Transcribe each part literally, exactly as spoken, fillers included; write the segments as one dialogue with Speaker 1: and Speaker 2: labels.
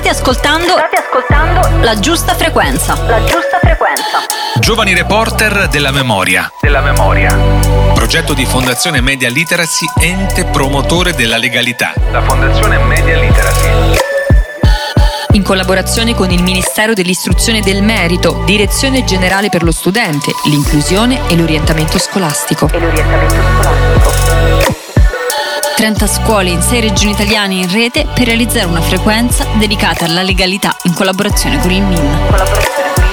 Speaker 1: State ascoltando, state ascoltando La Giusta Frequenza. La Giusta Frequenza.
Speaker 2: Giovani reporter della memoria. Della memoria. Progetto di Fondazione Media Literacy, ente promotore della legalità. La Fondazione Media Literacy.
Speaker 1: In collaborazione con il Ministero dell'Istruzione e del Merito, Direzione Generale per lo Studente, l'Inclusione e l'Orientamento Scolastico. E l'orientamento scolastico. trenta scuole in sei regioni italiane in rete per realizzare una frequenza dedicata alla legalità in collaborazione con il M I N. Collaborazione con il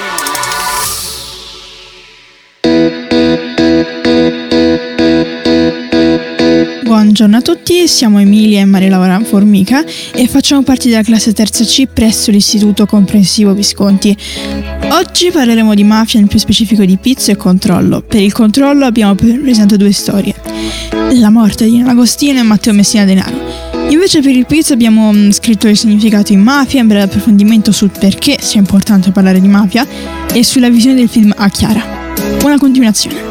Speaker 3: Buongiorno a tutti, siamo Emilia e Maria Laura Formica e facciamo parte della classe terza C presso l'Istituto Comprensivo Visconti. Oggi parleremo di mafia, nel più specifico di pizzo e controllo. Per il controllo abbiamo presentato due storie: la morte di Nino Agostino e Matteo Messina Denaro. Invece per il pizzo abbiamo scritto il significato in mafia, un breve approfondimento sul perché sia importante parlare di mafia e sulla visione del film A Chiara. Buona continuazione.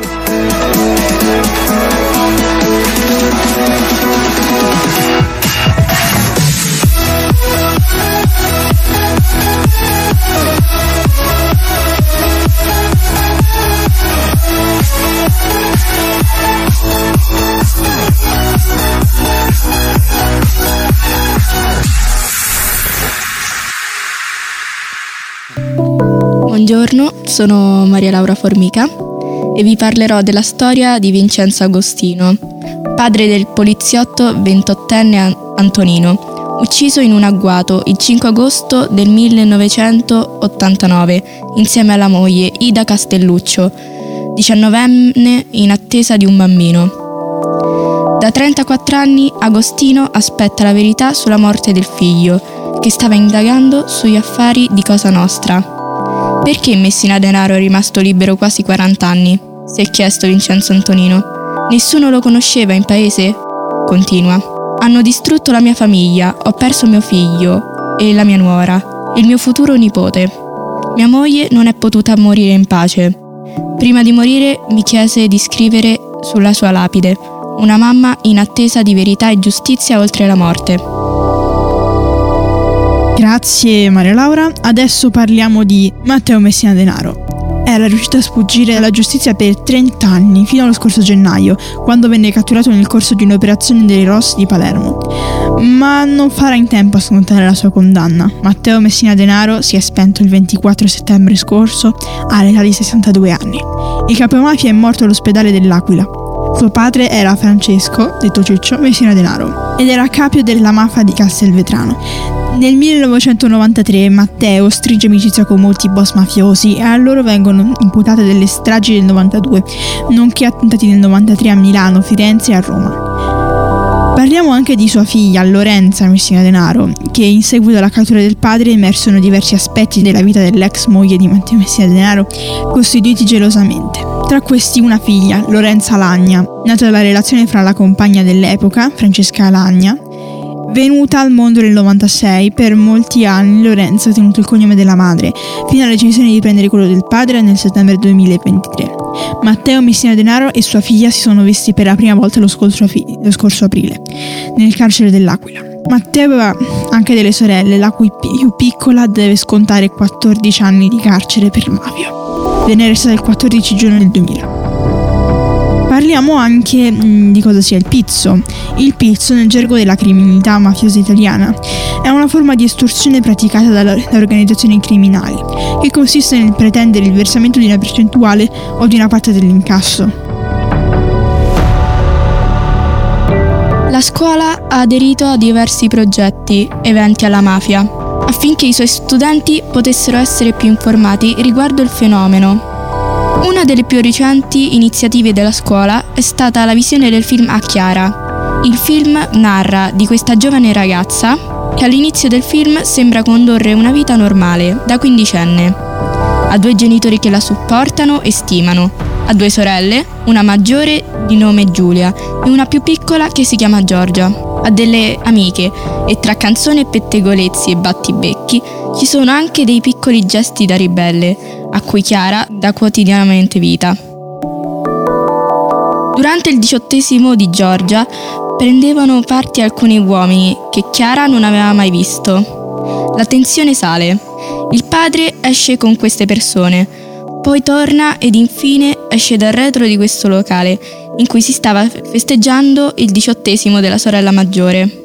Speaker 4: Buongiorno, sono Maria Laura Formica e vi parlerò della storia di Vincenzo Agostino, padre del poliziotto ventottenne Antonino, ucciso in un agguato il cinque agosto del millenovecentottantanove insieme alla moglie Ida Castelluccio, diciannovenne in attesa di un bambino. Da trentaquattro anni Agostino aspetta la verità sulla morte del figlio, che stava indagando sugli affari di Cosa Nostra. Perché Messina Denaro è rimasto libero quasi quaranta anni? Si è chiesto Vincenzo Antonino. Nessuno lo conosceva in paese? Continua. Hanno distrutto la mia famiglia, ho perso mio figlio e la mia nuora, il mio futuro nipote. Mia moglie non è potuta morire in pace. Prima di morire mi chiese di scrivere sulla sua lapide: una mamma in attesa di verità e giustizia oltre la morte.
Speaker 3: Grazie Maria Laura. Adesso parliamo di Matteo Messina Denaro. Era riuscito a sfuggire alla giustizia per trenta anni, fino allo scorso gennaio, quando venne catturato nel corso di un'operazione dei Ross di Palermo. Ma non farà in tempo a scontare la sua condanna. Matteo Messina Denaro si è spento il ventiquattro settembre scorso all'età di sessantadue anni. Il capomafia è morto all'ospedale dell'Aquila. Suo padre era Francesco, detto Ciccio, Messina Denaro, ed era capio della mafia di Castelvetrano. Nel millenovecentonovantatré Matteo stringe amicizia con molti boss mafiosi e a loro vengono imputate delle stragi del novantadue, nonché attentati del novantatré a Milano, Firenze e a Roma. Parliamo anche di sua figlia, Lorenza Messina Denaro, che in seguito alla cattura del padre emersero diversi aspetti della vita dell'ex moglie di Matteo Messina Denaro, costituiti gelosamente. Tra questi una figlia, Lorenza Lagna, nata dalla relazione fra la compagna dell'epoca, Francesca Lagna, venuta al mondo nel novantasei. Per molti anni Lorenzo ha tenuto il cognome della madre, fino alla decisione di prendere quello del padre nel settembre duemilaventitré. Matteo Messina Denaro e sua figlia si sono visti per la prima volta lo scorso, lo scorso aprile, nel carcere dell'Aquila. Matteo aveva anche delle sorelle, la cui più piccola deve scontare quattordici anni di carcere per mafia. Venne arrestata il quattordici giugno del duemila. Parliamo anche mh, di cosa sia il pizzo. Il pizzo, nel gergo della criminalità mafiosa italiana, è una forma di estorsione praticata da, da organizzazioni criminali, che consiste nel pretendere il versamento di una percentuale o di una parte dell'incasso.
Speaker 4: La scuola ha aderito a diversi progetti, eventi alla mafia, affinché i suoi studenti potessero essere più informati riguardo il fenomeno. Una delle più recenti iniziative della scuola è stata la visione del film A Chiara. Il film narra di questa giovane ragazza che all'inizio del film sembra condurre una vita normale, da quindicenne. Ha due genitori che la supportano e stimano, ha due sorelle, una maggiore di nome Giulia e una più piccola che si chiama Giorgia. Ha delle amiche e tra canzoni e pettegolezzi e battibecchi ci sono anche dei piccoli gesti da ribelle a cui Chiara dà quotidianamente vita. Durante il diciottesimo di Giorgia prendevano parte alcuni uomini che Chiara non aveva mai visto. La tensione sale. Il padre esce con queste persone, poi torna ed infine esce dal retro di questo locale in cui si stava festeggiando il diciottesimo della sorella maggiore.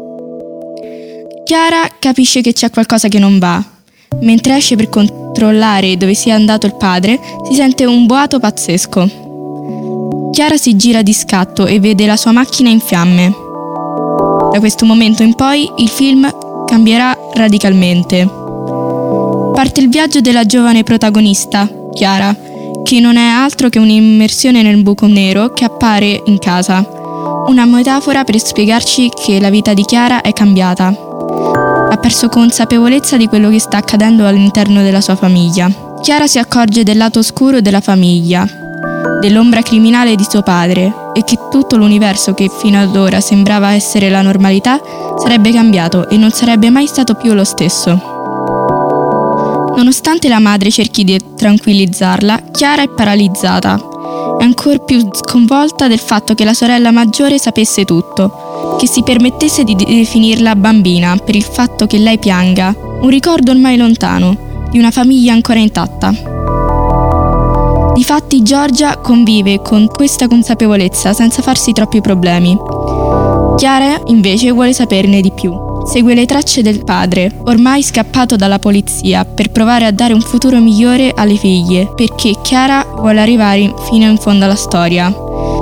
Speaker 4: Chiara capisce che c'è qualcosa che non va. Mentre esce per controllare dove sia andato il padre, si sente un boato pazzesco. Chiara si gira di scatto e vede la sua macchina in fiamme. Da questo momento in poi il film cambierà radicalmente. Parte il viaggio della giovane protagonista, Chiara, che non è altro che un'immersione nel buco nero che appare in casa. Una metafora per spiegarci che la vita di Chiara è cambiata. Ha perso consapevolezza di quello che sta accadendo all'interno della sua famiglia. Chiara si accorge del lato oscuro della famiglia, dell'ombra criminale di suo padre e che tutto l'universo che fino ad ora sembrava essere la normalità sarebbe cambiato e non sarebbe mai stato più lo stesso. Nonostante la madre cerchi di tranquillizzarla, Chiara è paralizzata. È ancora più sconvolta del fatto che la sorella maggiore sapesse tutto, che si permettesse di definirla bambina per il fatto che lei pianga, un ricordo ormai lontano, di una famiglia ancora intatta. Difatti Giorgia convive con questa consapevolezza senza farsi troppi problemi. Chiara invece vuole saperne di più. Segue le tracce del padre, ormai scappato dalla polizia, per provare a dare un futuro migliore alle figlie, perché Chiara vuole arrivare fino in fondo alla storia.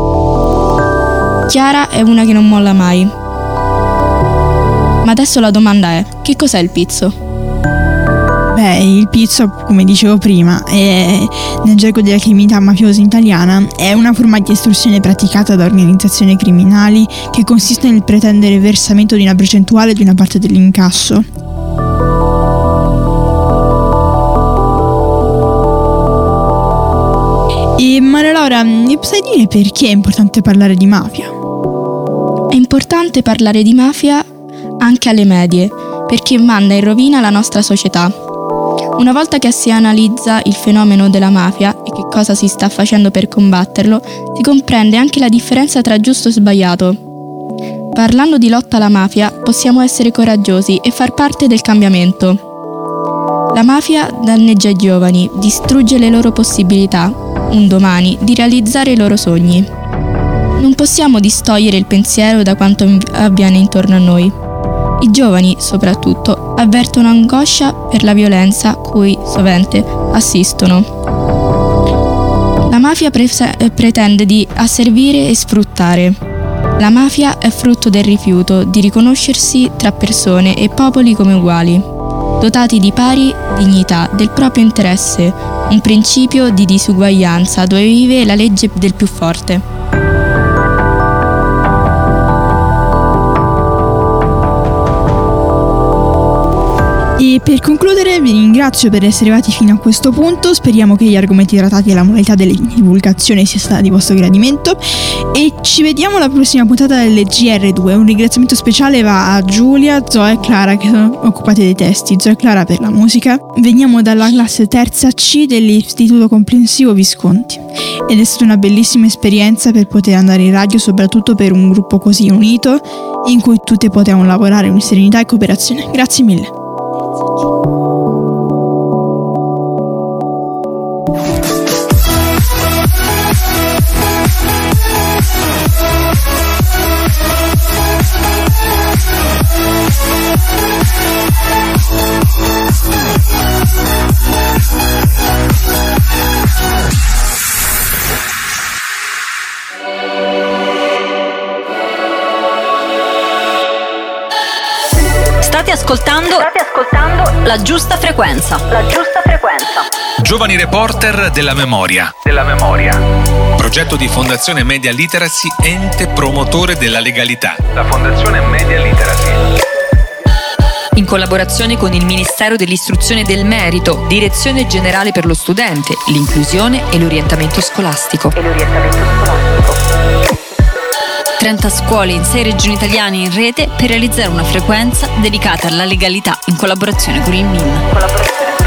Speaker 4: Chiara è una che non molla mai. Ma adesso la domanda è: che cos'è il pizzo?
Speaker 3: Beh, il pizzo, come dicevo prima, è, nel gergo della criminalità mafiosa italiana, è una forma di estorsione praticata da organizzazioni criminali che consiste nel pretendere il versamento di una percentuale di una parte dell'incasso. E Maria Laura, mi sai dire perché è importante parlare di mafia?
Speaker 4: È importante parlare di mafia anche alle medie, perché manda in rovina la nostra società. Una volta che si analizza il fenomeno della mafia e che cosa si sta facendo per combatterlo, si comprende anche la differenza tra giusto e sbagliato. Parlando di lotta alla mafia, possiamo essere coraggiosi e far parte del cambiamento. La mafia danneggia i giovani, distrugge le loro possibilità, un domani, di realizzare i loro sogni. Non possiamo distogliere il pensiero da quanto avviene intorno a noi. I giovani, soprattutto, avvertono angoscia per la violenza cui sovente assistono. La mafia pre- pretende di asservire e sfruttare. La mafia è frutto del rifiuto di riconoscersi tra persone e popoli come uguali, dotati di pari dignità del proprio interesse, un principio di disuguaglianza dove vive la legge del più forte.
Speaker 3: E per concludere vi ringrazio per essere arrivati fino a questo punto, speriamo che gli argomenti trattati e la modalità della divulgazione sia stata di vostro gradimento e ci vediamo alla prossima puntata delle G R due. Un ringraziamento speciale va a Giulia, Zoe e Clara che sono occupate dei testi, Zoe e Clara per la musica. Veniamo dalla classe terza C dell'Istituto Comprensivo Visconti ed è stata una bellissima esperienza per poter andare in radio, soprattutto per un gruppo così unito in cui tutte potevamo lavorare in serenità e cooperazione. Grazie mille.
Speaker 1: State ascoltando, State ascoltando la giusta frequenza. La giusta frequenza.
Speaker 2: Giovani reporter della memoria. Della memoria. Progetto di Fondazione Media Literacy, ente promotore della legalità. La Fondazione Media Literacy.
Speaker 1: In collaborazione con il Ministero dell'Istruzione e del Merito, Direzione Generale per lo Studente, l'Inclusione e l'Orientamento Scolastico. E l'Orientamento Scolastico. trenta scuole in sei regioni italiane in rete per realizzare una frequenza dedicata alla legalità in collaborazione con il M I N. Collaborazione